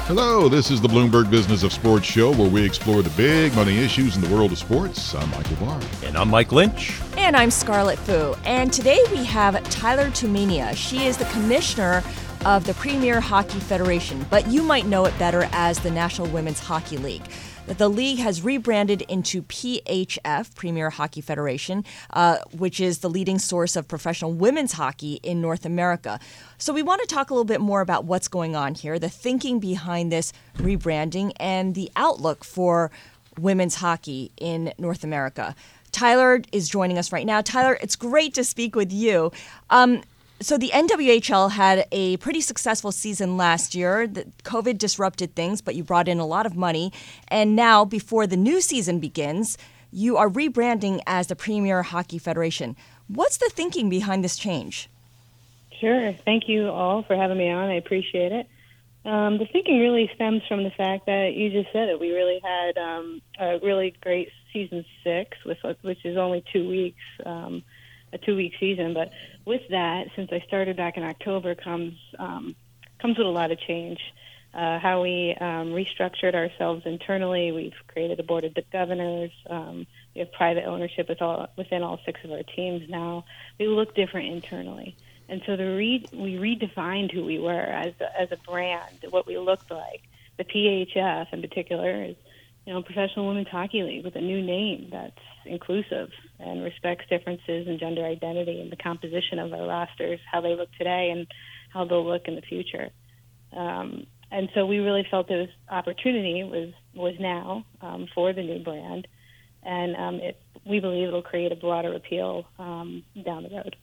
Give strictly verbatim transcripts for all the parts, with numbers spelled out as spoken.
Hello, this is the Bloomberg Business of Sports show where we explore the big money issues in the world of sports. I'm Michael Barr. And I'm Mike Lynch. And I'm Scarlett Fu. And today we have Tyler Tumminia. She is the commissioner of the Premier Hockey Federation, but you might know it better as the National Women's Hockey League. The league has rebranded into P H F, Premier Hockey Federation, uh, which is the leading source of professional women's hockey in North America. So we want to talk a little bit more about what's going on here, the thinking behind this rebranding, and the outlook for women's hockey in North America. Tyler is joining us right now. Tyler, it's great to speak with you. Um, So the N W H L had a pretty successful season last year. The COVID disrupted things, but you brought in a lot of money. And now, before the new season begins, you are rebranding as the Premier Hockey Federation. What's the thinking behind this change? Sure. Thank you all for having me on. I appreciate it. Um, the thinking really stems from the fact that you just said it. We really had um, a really great season six, with, which is only two weeks. Um, a two-week season, but with that, since I started back in October, comes um, comes with a lot of change. Uh, how we um, restructured ourselves internally. We've created a board of governors. Um, we have private ownership with all, within all six of our teams now. We look different internally. And so the re- we redefined who we were as a, as a brand, what we looked like. The P H F in particular is, you know, Professional Women's Hockey League with a new name that's inclusive and respects differences in gender identity and the composition of our rosters, how they look today and how they'll look in the future. Um, and so we really felt this opportunity was, was now um, for the new brand, and um, it, we believe it'll create a broader appeal um, down the road.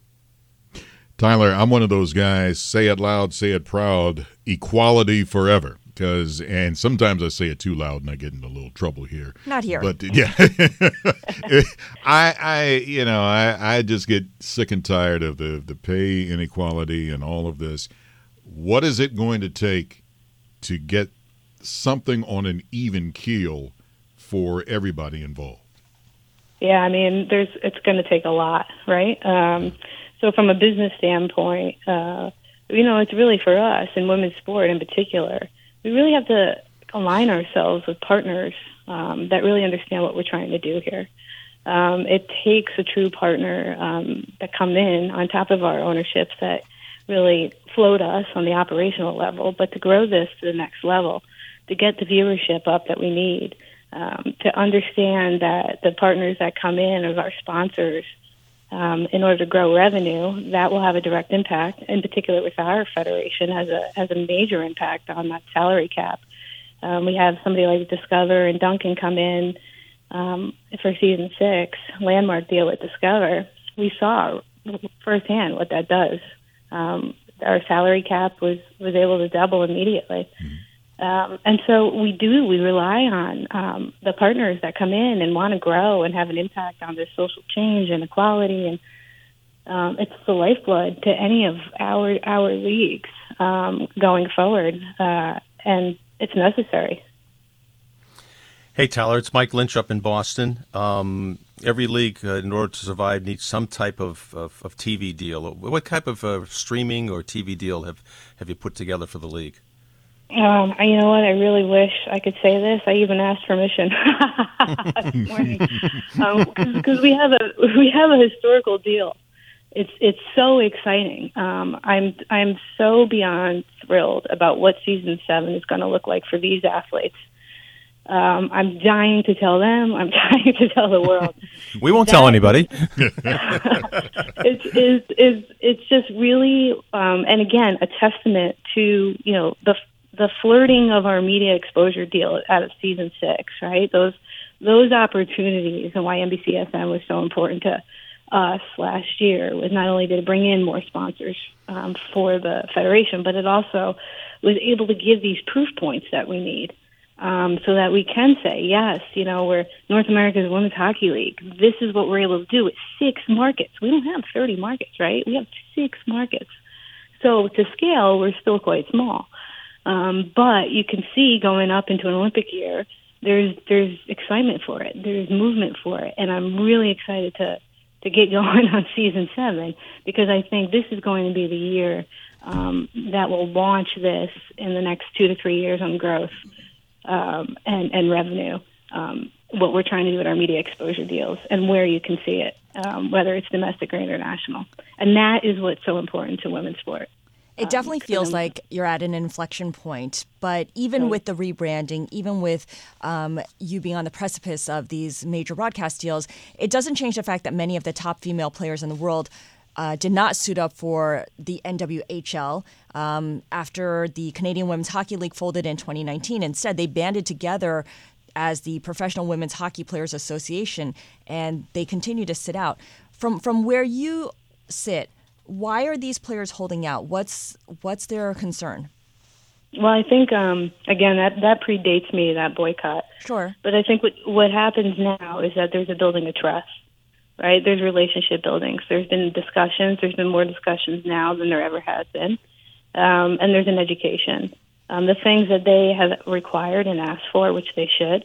Tyler, I'm one of those guys, say it loud, say it proud, equality forever. Because and sometimes I say it too loud and I get into a little trouble here. Not here. But yeah, I I you know I, I just get sick and tired of the the pay inequality and all of this. What is it going to take to get something on an even keel for everybody involved? Yeah, I mean, there's it's going to take a lot, right? Um, so from a business standpoint, uh, you know, it's really for us in women's sport in particular. We really have to align ourselves with partners um, that really understand what we're trying to do here. Um, it takes a true partner um, that come in on top of our ownerships that really float us on the operational level, but to grow this to the next level, to get the viewership up that we need, um, to understand that the partners that come in as our sponsors, um, in order to grow revenue, that will have a direct impact, in particular with our federation, has a has a major impact on that salary cap. Um, we have somebody like Discover and Duncan come in um, for season six, landmark deal with Discover. We saw firsthand what that does. Um, our salary cap was, was able to double immediately. Mm-hmm. Um, and so we do, we rely on um, the partners that come in and want to grow and have an impact on this social change and equality. And um, it's the lifeblood to any of our our leagues um, going forward, uh, and it's necessary. Hey, Tyler, it's Mike Lynch up in Boston. Um, every league, uh, in order to survive, needs some type of, of, of T V deal. What type of uh, streaming or T V deal have, have you put together for the league? Um, you know what? I really wish I could say this. I even asked permission this morning because um, we have a we have a historical deal. It's it's so exciting. Um, I'm I'm so beyond thrilled about what season seven is going to look like for these athletes. Um, I'm dying to tell them. I'm dying to tell the world. We won't that, tell anybody. it's, it's, it's, it's just really, um, and again, a testament to, you know, the the flirting of our media exposure deal out of season six, right? Those those opportunities and why N B C S N was so important to us last year was not only did it bring in more sponsors um, for the federation, but it also was able to give these proof points that we need. Um, so that we can say, yes, you know, we're North America's Women's Hockey League. This is what we're able to do with six markets. We don't have thirty markets, right? We have six markets. So to scale, we're still quite small. Um, but you can see going up into an Olympic year, there's there's excitement for it. There's movement for it. And I'm really excited to, to get going on season seven because I think this is going to be the year um, that will launch this in the next two to three years on growth um, and, and revenue. Um, what we're trying to do with our media exposure deals and where you can see it, um, whether it's domestic or international. And that is what's so important to women's sport. It definitely um, feels like you're at an inflection point, but even with the rebranding, even with um, you being on the precipice of these major broadcast deals, it doesn't change the fact that many of the top female players in the world uh, did not suit up for the N W H L um, after the Canadian Women's Hockey League folded in twenty nineteen. Instead, they banded together as the Professional Women's Hockey Players Association, and they continue to sit out. From from where you sit, why are these players holding out? What's what's their concern? Well, I think, um, again, that, that predates me, that boycott. Sure. But I think what, what happens now is that there's a building of trust, right? There's relationship buildings. There's been discussions. There's been more discussions now than there ever has been. Um, and there's an education. Um, the things that they have required and asked for, which they should,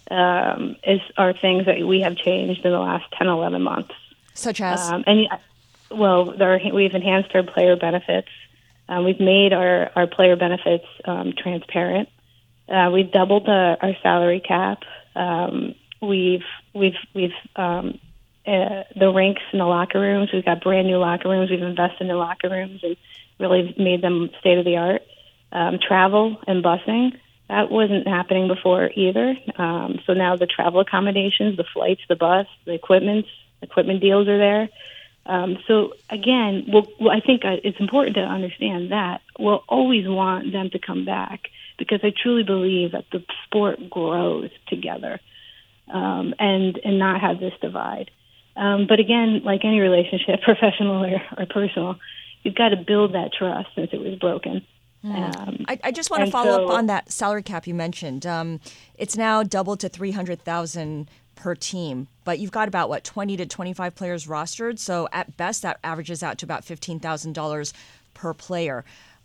um, is are things that we have changed in the last ten, eleven months. Such as? Um, and Well, there, we've enhanced our player benefits. Uh, we've made our, our player benefits um, transparent. Uh, we've doubled the, our salary cap. Um, we've we've we've um, uh, the rinks in the locker rooms. We've got brand new locker rooms. We've invested in locker rooms and really made them state of the art. Um, travel and busing, that wasn't happening before either. Um, so now the travel accommodations, the flights, the bus, the equipment, equipment deals are there. Um, so again, we'll, well, I think it's important to understand that we'll always want them to come back because I truly believe that the sport grows together um, and and not have this divide. Um, but again, like any relationship, professional or, or personal, you've got to build that trust since it was broken. Um, I, I just want to follow so, up on that salary cap you mentioned. Um, it's now doubled to three hundred thousand per team, but you've got about what twenty to twenty-five players rostered. So at best, that averages out to about fifteen thousand dollars per player.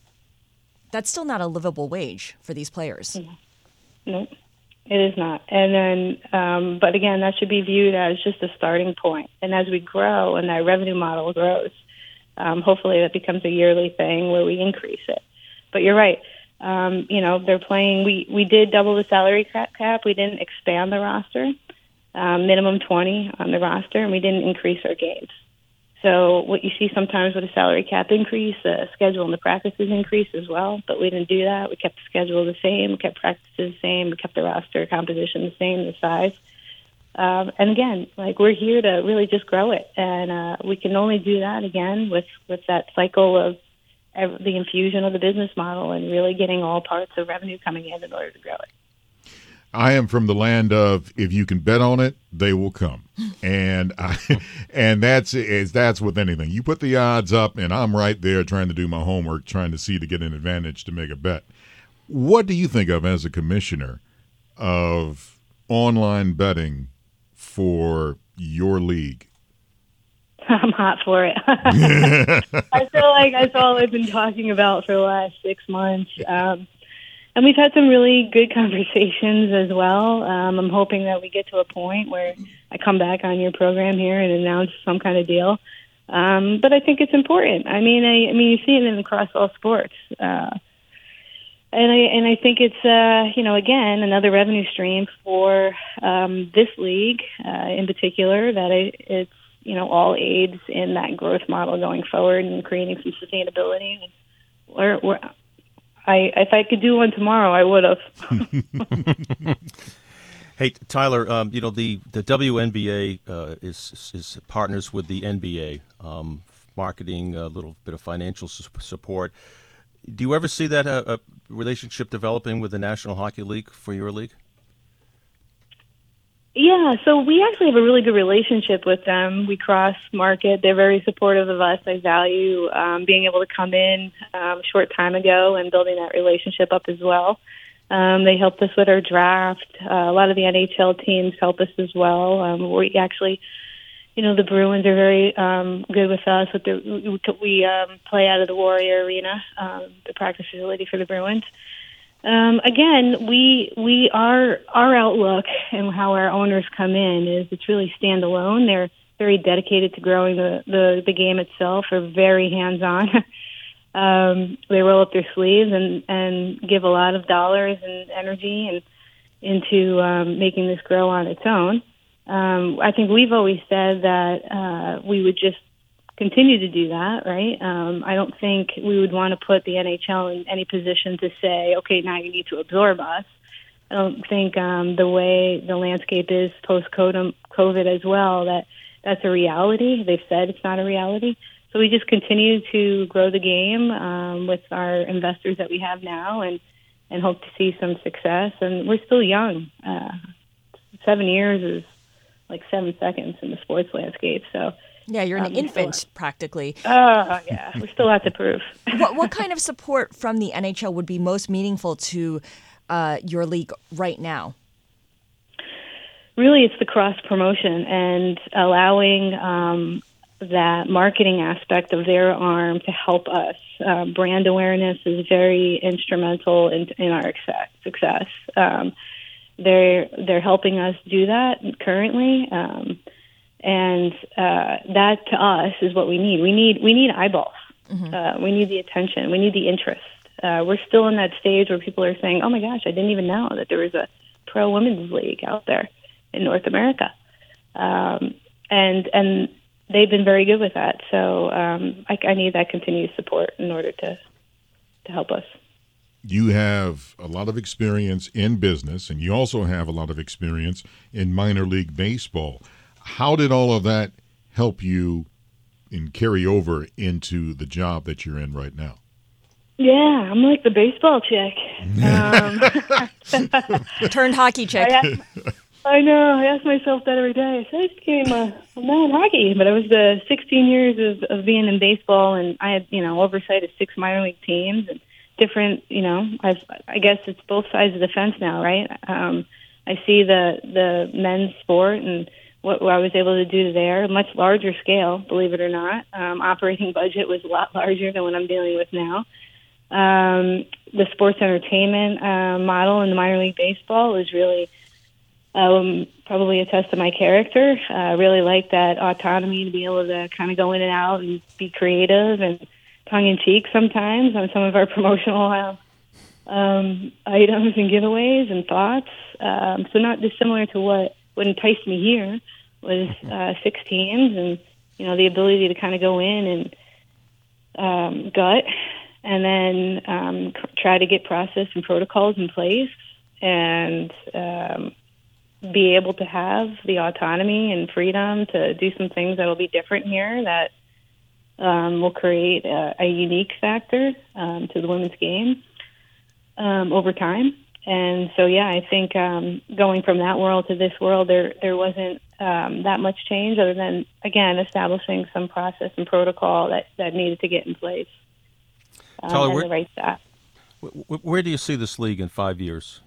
That's still not a livable wage for these players. No, it is not. And then, um, but again, that should be viewed as just a starting point. And as we grow and that revenue model grows, um, hopefully that becomes a yearly thing where we increase it. But you're right. Um, you know, they're playing. We, we did double the salary cap. We didn't expand the roster. Um, minimum twenty on the roster, and we didn't increase our games. So what you see sometimes with a salary cap increase, the schedule and the practices increase as well, but we didn't do that. We kept the schedule the same, we kept practices the same, we kept the roster composition the same, the size. Um, and again, like we're here to really just grow it, and uh, we can only do that again with, with that cycle of ev- the infusion of the business model and really getting all parts of revenue coming in in order to grow it. I am from the land of if you can bet on it, they will come, and I, and that's is that's with anything. You put the odds up, and I'm right there trying to do my homework, trying to see to get an advantage to make a bet. What do you think of as a commissioner of online betting for your league? I'm hot for it. I feel like that's all I've been talking about for the last six months. Um, And we've had some really good conversations as well. Um, I'm hoping that we get to a point where I come back on your program here and announce some kind of deal. Um, but I think it's important. I mean, I, I mean, you see it in across all sports, uh, and I and I think it's uh, you know again another revenue stream for um, this league uh, in particular. That I, it's you know all aids in that growth model going forward and creating some sustainability. We're, we're I, if I could do one tomorrow, I would have. Hey, Tyler, um, you know, the, the W N B A uh, is, is partners with the N B A, um, marketing, a little bit of financial su- support. Do you ever see that uh, a relationship developing with the National Hockey League for your league? Yeah, so we actually have a really good relationship with them. We cross-market. They're very supportive of us. I value um, being able to come in um, a short time ago and building that relationship up as well. Um, they helped us with our draft. Uh, a lot of the N H L teams help us as well. Um, we actually, you know, the Bruins are very um, good with us. With the, we we um, play out of the Warrior Arena, um, the practice facility for the Bruins. Um, again, we we our our outlook and how our owners come in is it's really standalone. They're very dedicated to growing the, the, the game itself. Are very hands on. um, they roll up their sleeves and, and give a lot of dollars and energy and into um, making this grow on its own. Um, I think we've always said that uh, we would just continue to do that, right? Um, I don't think we would want to put the N H L in any position to say, okay, now you need to absorb us. I don't think um, the way the landscape is post-COVID as well, that that's a reality. They've said it's not a reality. So we just continue to grow the game um, with our investors that we have now and, and hope to see some success. And we're still young. Uh, seven years is like seven seconds in the sports landscape. So yeah, you're an um, infant still, practically. Oh, uh, yeah. We still have to prove. what, what kind of support from the N H L would be most meaningful to uh, your league right now? Really, it's the cross-promotion and allowing um, that marketing aspect of their arm to help us. Uh, brand awareness is very instrumental in, in our success. Um, they're they're helping us do that currently, um, and uh, that to us is what we need. We need we need eyeballs. Mm-hmm. Uh, we need the attention. We need the interest. Uh, we're still in that stage where people are saying, "Oh my gosh, I didn't even know that there was a pro women's league out there in North America," um, and and they've been very good with that. So um, I, I need that continued support in order to to help us. You have a lot of experience in business, and you also have a lot of experience in minor league baseball. How did all of that help you and carry over into the job that you're in right now? Yeah, I'm like the baseball chick. Um, Turned hockey chick. I, I know. I ask myself that every day. So I became a, a man in hockey, but it was the sixteen years of, of being in baseball, and I had, you know, oversight of six minor league teams and different, you know, I've, I guess it's both sides of the fence now, right? Um, I see the the men's sport and what, what I was able to do there, much larger scale, believe it or not. Um, operating budget was a lot larger than what I'm dealing with now. Um, the sports entertainment uh, model in the minor league baseball is really um, probably a test of my character. I uh, really like that autonomy to be able to kind of go in and out and be creative and tongue-in-cheek sometimes on some of our promotional uh, um, items and giveaways and thoughts. Um, so not dissimilar to what, what enticed me here was uh, six teams and, you know, the ability to kind of go in and um, gut and then um, try to get process and protocols in place and um, be able to have the autonomy and freedom to do some things that will be different here that Um, will create a, a unique factor um, to the women's game um, over time. And so, yeah, I think um, going from that world to this world, there there wasn't um, that much change other than, again, establishing some process and protocol that, that needed to get in place um, Tyler, and where, the right staff. Where do you see this league in five years?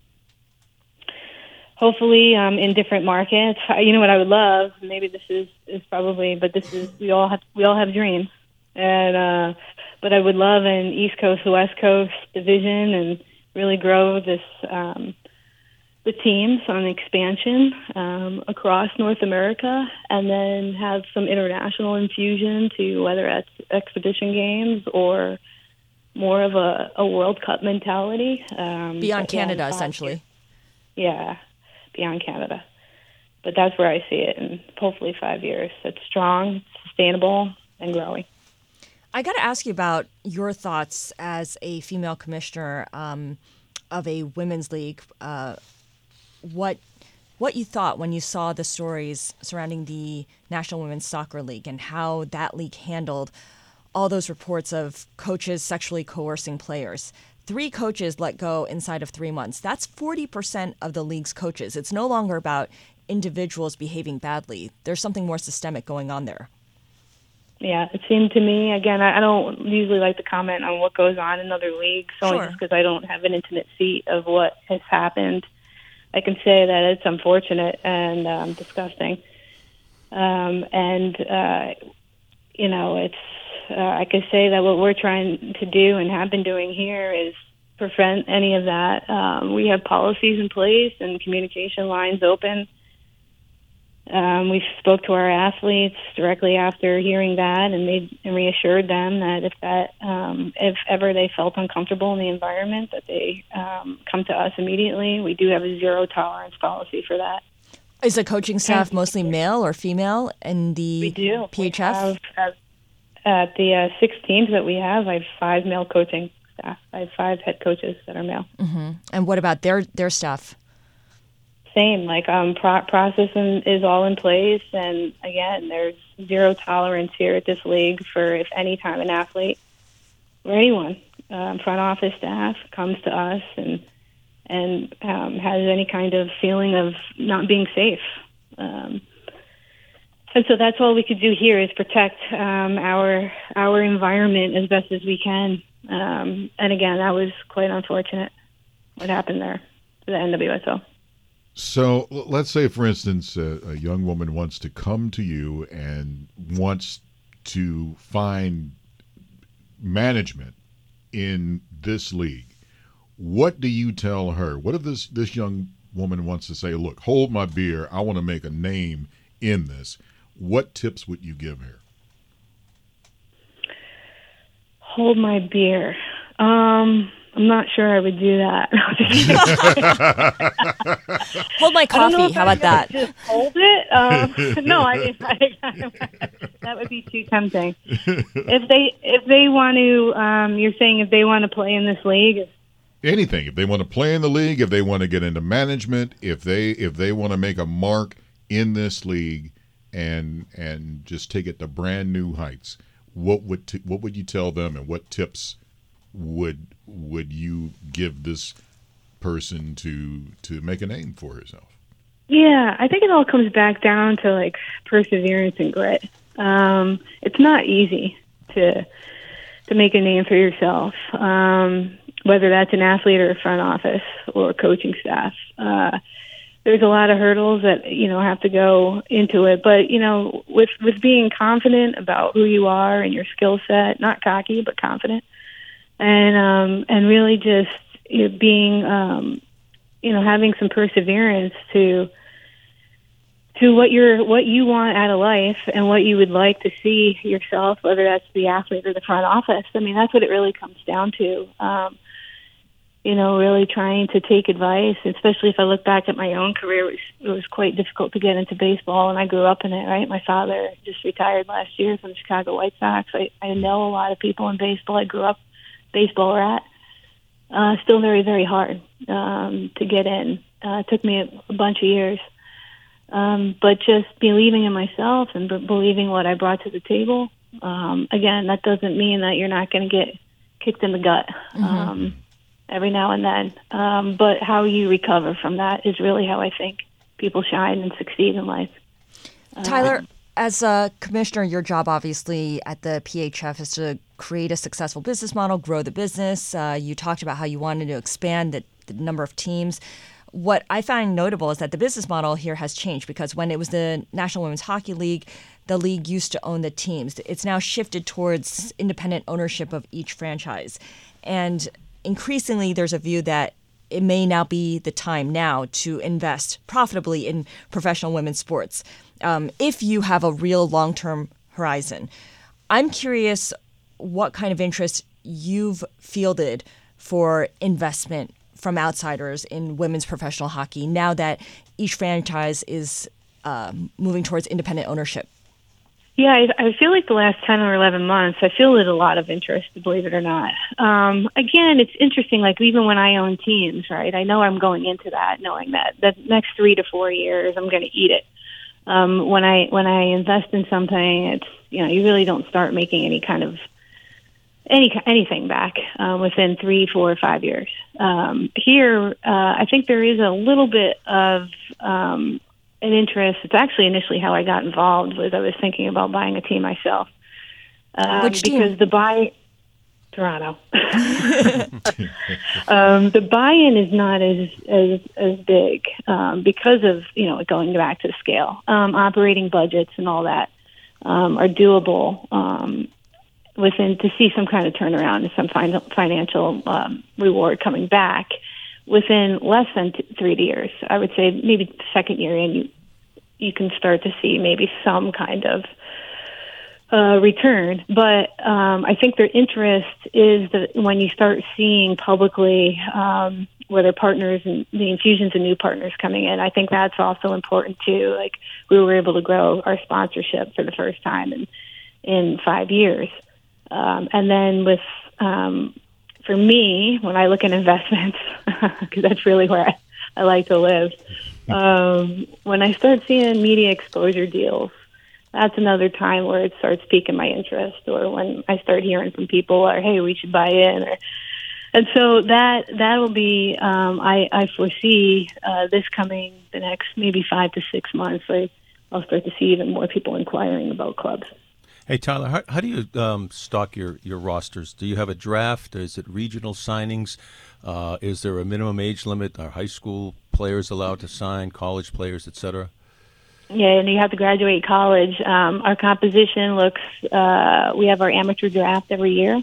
Hopefully um, in different markets. You know what I would love? Maybe this is, is probably, but this is we all have we all have dreams, and uh, but I would love an East Coast to West Coast division and really grow this um, the teams on expansion um, across North America, and then have some international infusion to whether that's exhibition games or more of a, a World Cup mentality um, beyond Canada, yeah, essentially. Yeah. Beyond Canada. But that's where I see it in hopefully five years. It's strong, sustainable, and growing. I got to ask you about your thoughts as a female commissioner um, of a women's league. Uh, what what you thought when you saw the stories surrounding the National Women's Soccer League and how that league handled all those reports of coaches sexually coercing players. Three coaches let go inside of three months. That's forty percent of the league's coaches. It's no longer about individuals behaving badly. There's something more systemic going on there. Yeah, it seemed to me, again, I don't usually like to comment on what goes on in other leagues, only Sure. just because I don't have an intimate seat of what has happened. I can say that it's unfortunate and um, disgusting. Um, and, uh, you know, it's, Uh, I could say that what we're trying to do and have been doing here is prevent any of that. Um, we have policies in place and communication lines open Um, we spoke to our athletes directly after hearing that, and made and reassured them that if that um, if ever they felt uncomfortable in the environment, that they um, come to us immediately. We do have a zero tolerance policy for that. Is the coaching staff mostly male or female in the we do. P H F? We have, at, at the uh, six teams that we have, I have five male coaching staff. I have five head coaches that are male. Mm-hmm. And what about their their staff? Same, like um, pro- process in, is all in place, and again, there's zero tolerance here at this league for if any time an athlete or anyone, um, front office staff, comes to us and and um, has any kind of feeling of not being safe. Um, and so that's all we could do here is protect um, our our environment as best as we can. Um, and again, that was quite unfortunate what happened there to the N W S L. So let's say, for instance, a, a young woman wants to come to you and wants to find management in this league. What do you tell her? What if this, this young woman wants to say, look, hold my beer, I want to make a name in this. What tips would you give her? Hold my beer. Um, I'm not sure I would do that. Hold my coffee. How about that? Just hold it? Um, no, I mean, I, that would be too tempting. If they if they want to, um, you're saying if they want to play in this league. Anything. If they want to play in the league, if they want to get into management, if they if they want to make a mark in this league and and just take it to brand new heights, what would t- what would you tell them, and what tips would would you give this person to to make a name for herself? Yeah, I think it all comes back down to like perseverance and grit. Um, it's not easy to to make a name for yourself, um, whether that's an athlete or a front office or coaching staff. Uh, there's a lot of hurdles that you know have to go into it, but you know, with with being confident about who you are and your skill set, not cocky but confident. And um, and really just you know, being, um, you know, having some perseverance to to what you're what you want out of life and what you would like to see yourself, whether that's the athlete or the front office. I mean, that's what it really comes down to. Um, you know, really trying to take advice, especially if I look back at my own career, it was, it was quite difficult to get into baseball, and I grew up in it, right? My father just retired last year from the Chicago White Sox. I, I know a lot of people in baseball. I grew up baseball rat. Uh, still very, very hard um, to get in. Uh, it took me a, a bunch of years. Um, but just believing in myself and b- believing what I brought to the table. Um, again, that doesn't mean that you're not going to get kicked in the gut um, mm-hmm. every now and then. Um, but how you recover from that is really how I think people shine and succeed in life. Tyler, um, as a commissioner, your job obviously at the P H F is to create a successful business model, grow the business. Uh, you talked about how you wanted to expand the, the number of teams. What I find notable is that the business model here has changed, because when it was the National Women's Hockey League, the league used to own the teams. It's now shifted towards independent ownership of each franchise. And increasingly, there's a view that it may now be the time now to invest profitably in professional women's sports um, if you have a real long-term horizon. I'm curious what kind of interest you've fielded for investment from outsiders in women's professional hockey now that each franchise is uh, moving towards independent ownership. Yeah, I, I feel like the last ten or eleven months, I feel it a lot of interest, believe it or not. Um, again, it's interesting, like even when I own teams, right, I know I'm going into that knowing that the next three to four years I'm going to eat it. Um, when I when I invest in something, it's, you know, you really don't start making any kind of any anything back uh, within three, four, or five years. Um, here, uh, I think there is a little bit of um, an interest. It's actually initially how I got involved. Was I was thinking about buying a team myself. Um, Which team? Because the buy, Toronto. um, the buy-in is not as as as big um, because of, you know, going back to scale. Um, operating budgets and all that um, are doable. Um, within to see some kind of turnaround and some fin- financial um, reward coming back within less than t- three years. I would say maybe the second year in, you you can start to see maybe some kind of uh, return. But um, I think their interest is that when you start seeing publicly um, whether partners and the infusions of new partners coming in, I think that's also important too. Like we were able to grow our sponsorship for the first time in in five years, um, and then with um, for me, when I look at investments, because that's really where I, I like to live. Um, when I start seeing media exposure deals, that's another time where it starts piquing my interest, or when I start hearing from people, or hey, we should buy in, or and so that that will be. Um, I, I foresee uh, this coming the next maybe five to six months. I, I'll start to see even more people inquiring about clubs. Hey, Tyler, how, how do you um, stock your, your rosters? Do you have a draft? Is it regional signings? Uh, is there a minimum age limit? Are high school players allowed to sign, college players, et cetera? Yeah, and you have to graduate college. Um, our composition looks, uh, we have our amateur draft every year.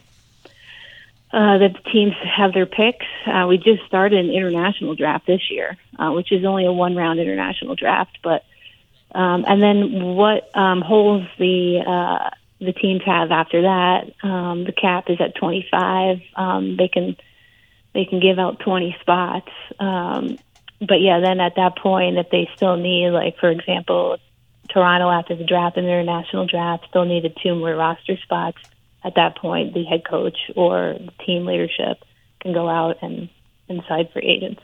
Uh, the teams have their picks. Uh, we just started an international draft this year, uh, which is only a one-round international draft, but Um, and then what um, holes the uh, the teams have after that? Um, the cap is at twenty-five. Um, they can they can give out twenty spots. Um, but yeah, then at that point, if they still need, like for example, Toronto after the draft and their national draft still needed two more roster spots. At that point, the head coach or the team leadership can go out and, and sign free agents.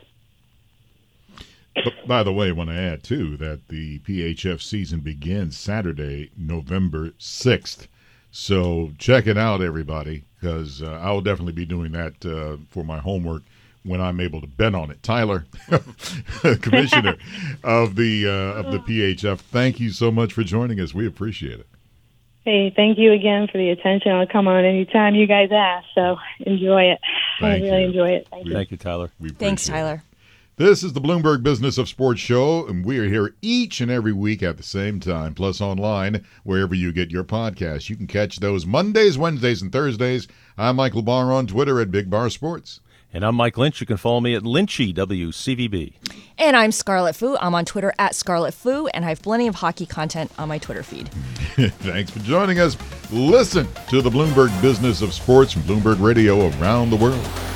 But by the way, I want to add, too, that the P H F season begins Saturday, November sixth. So check it out, everybody, because uh, I will definitely be doing that uh, for my homework when I'm able to bet on it. Tyler, Commissioner of the uh, of the P H F, thank you so much for joining us. We appreciate it. Hey, thank you again for the attention. I'll come on anytime you guys ask, so enjoy it. Thank I really you. enjoy it. Thank you. Thank you, Tyler. We Thanks, appreciate it. Tyler. This is the Bloomberg Business of Sports show, and we are here each and every week at the same time, plus online, wherever you get your podcasts. You can catch those Mondays, Wednesdays, and Thursdays. I'm Michael Barr on Twitter at Big Bar Sports. And I'm Mike Lynch. You can follow me at Lynchy, W C V B. And I'm Scarlet Fu. I'm on Twitter at Scarlet Fu, and I have plenty of hockey content on my Twitter feed. Thanks for joining us. Listen to the Bloomberg Business of Sports from Bloomberg Radio around the world.